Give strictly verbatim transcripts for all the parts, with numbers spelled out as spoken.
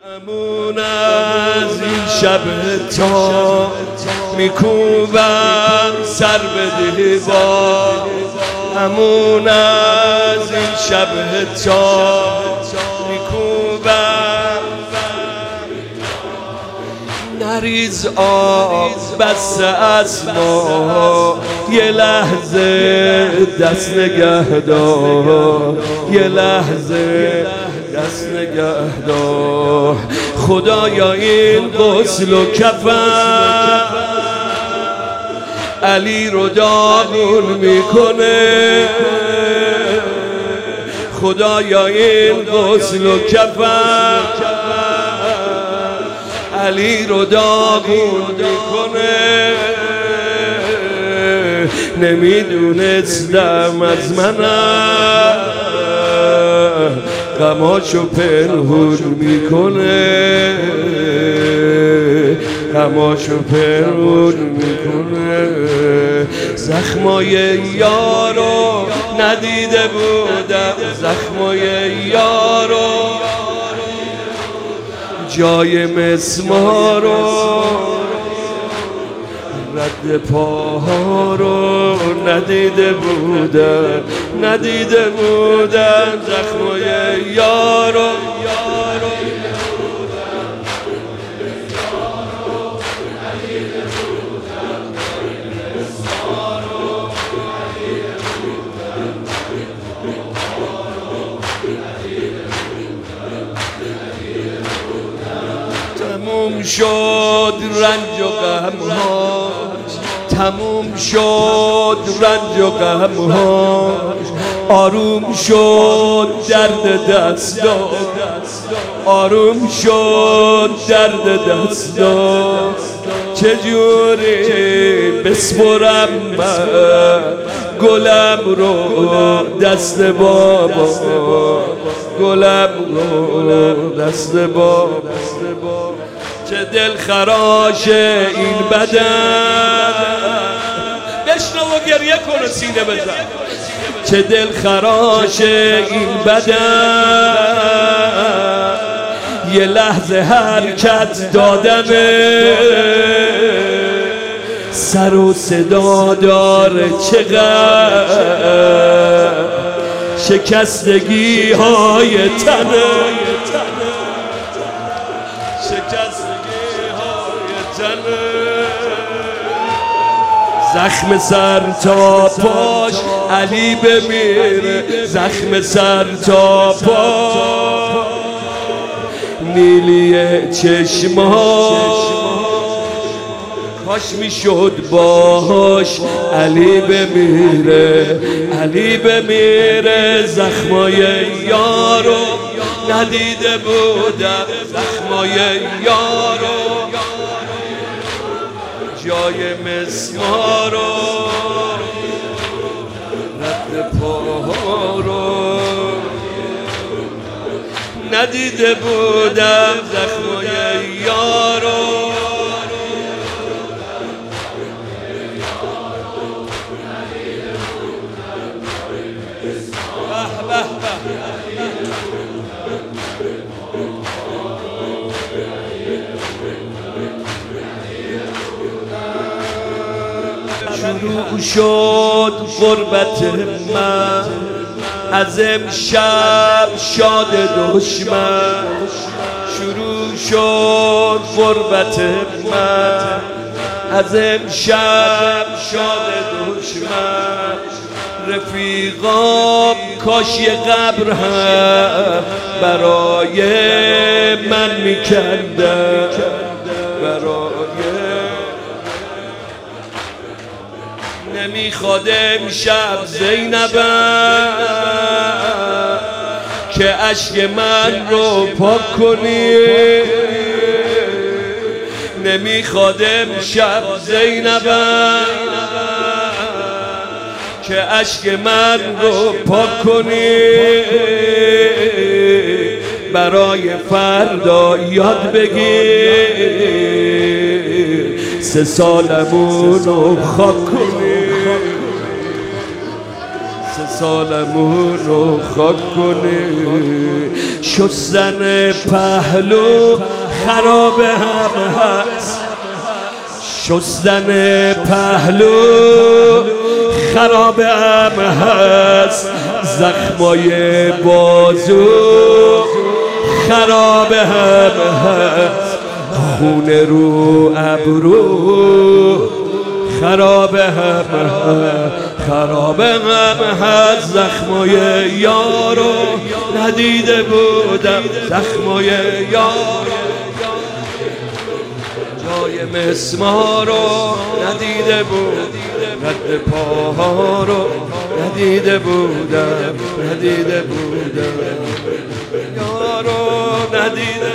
امون از این شب تا میکوبم سر به دیوار، امون از این شب تا میکوبم نریز آب بسته از ما، یه لحظه دست نگه دار، یه لحظه دست نگه دار. خدایا این غسل و کفن علی رو داغون میکنه، خدایا این غسل و کفن علی رو داغون میکنه. نمیدونستم از منم غماشو پنهون میکنه، غماشو پنهون میکنه. زخمای یارو ندیده بودم، زخمای یارو جای مسمارو رد پاها رو ندیده بودم، ندیده بودم. زخمای یارو تموم شد رنج و غم‌هاش، تموم شد رنج و غم‌هاش، آروم شد درد دستا، آروم شد درد دستا. چجوری بسپرم من گلم رو دست بابا، گلم رو دست بابا. چه دل خراش این بدن، بشنو و گریه کن و سینه بزن. چه دل خراش این بدن، یه لحظه حرکت دادمه، سر و صدا داره چقدر شکستگی های تنه، شکستگی های تنه. زخم سر تا پاش علی بمیره، زخم سر تا پاش نیلی چشماش کاش میشد باهاش علی بمیره، علی بمیره. زخمای یارو ندیده بودم، زخمای یارو جای مسمارو رد پاها رو ندیده بودم. زخمای یارو شروع شد غربت من از امشب شاد دشمن، شروع شد غربت من از امشب شاد دشمن. رفیقام کاش یه قبر هم برای من میکردن، برای نمیخواد امشب زینبم که اشک من رو پاک کنی، نمیخواد امشب زینبم که اشک من رو پاک کنی. برای فردا یاد بگیر سه سالمون رو خاک کنی، سه سالمون رو خاک کنی. شستن پهلو خراب هم هست، شستن پهلو خراب هم هست، زخمای بازو خراب هم هست، خون رو ابرو خراب هم هست، خراب هم هست. زخمای یارو ندیده بودم، زخمای یارو جای مسمارو ندیده بودم، رد پاها رو ندیده بودم، ندیده بودم یارو ندیده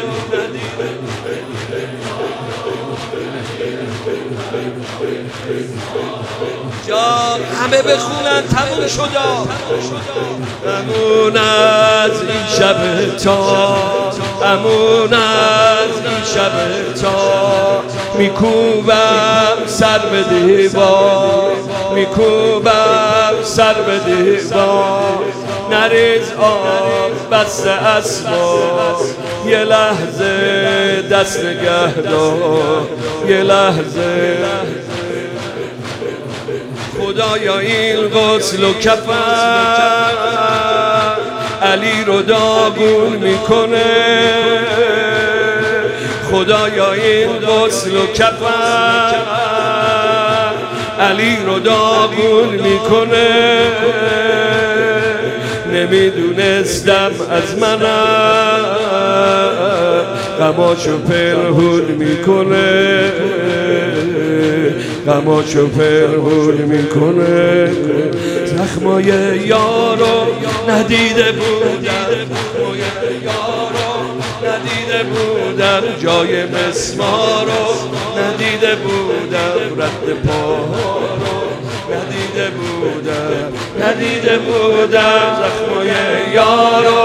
جان همه بخونن تموم شد، امون از این شب تا، امون از این شب تا، میکوبم سر به دیوار، میکوبم سر به دیوار، نریز آب بسته اسباب، یه لحظه دست نگه دار، یه لحظه خدایا این غسل و کفن علی رو داغون میکنه، خدایا این غسل و کفن علی رو داغون میکنه، نمیدونستم از منم غماشو پنهون میکنه، غماشو پنهون میکنه. زخمای یارو ندیده بودم، زخمای یارو ندیده بودم، جای مسمارو ندیده بودم، رد پاها رو ندیده بودم، ندیده بودم. زخمای یارو